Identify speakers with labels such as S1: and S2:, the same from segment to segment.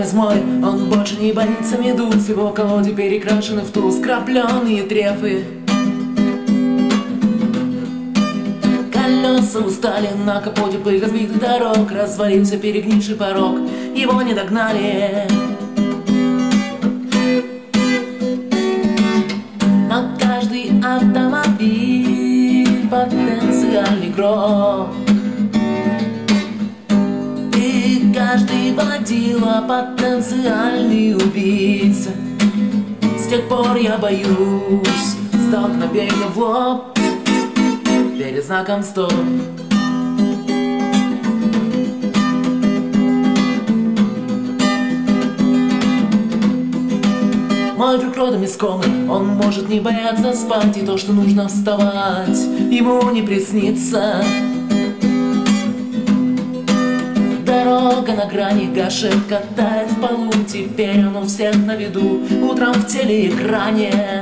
S1: из моря, он больше не боится медуз. Его колоде перекрашены в туз крапленые трефы. Колеса устали, на капоте пыль разбитых дорог. Развалился перегнивший порог, его не догнали. Но каждый автомобиль потенциальный гроб, и каждый водила потенциальный убийца. С тех пор я боюсь столкновения в лоб перед знаком «Стоп». Мой друг родом из Комы, он может не бояться спать, и то, что нужно вставать, ему не приснится. Дорога на грани, гашет катает в полу, теперь он у всех на виду, утром в телеэкране.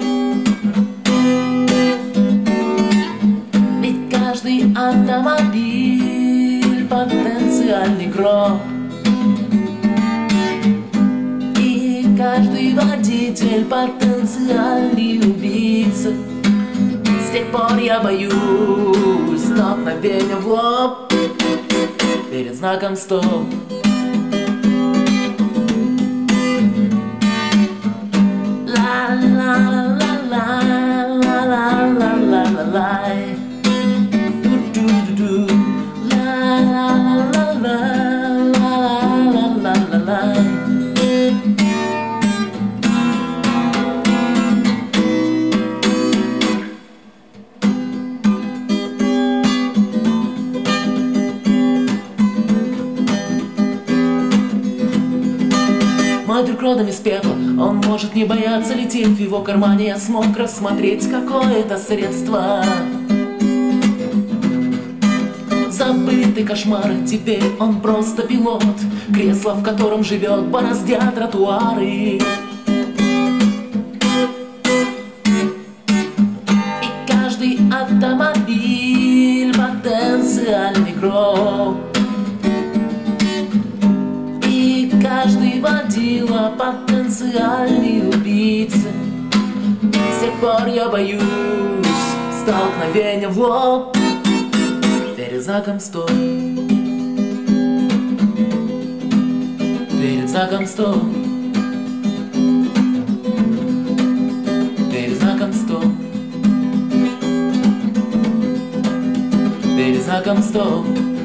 S1: Ведь каждый автомобиль потенциальный гроб, и каждый водитель потенциальный убийца. С тех пор я боюсь столкновения в лоб перед знаком «Стоп». Мой друг родом из пепла, он может не бояться лететь. В его кармане я смог рассмотреть какое-то средство. Забытый кошмар, теперь он просто пилот. Кресло, в котором живет, бороздят тротуары. И каждый автомобиль потенциальный гроб, и каждый водила потенциальный убийца. С тех пор я боюсь столкновения в лоб перед знаком «Стоп». Перед знаком «Стоп». Перед знаком «Стоп». Перед знаком «Стоп».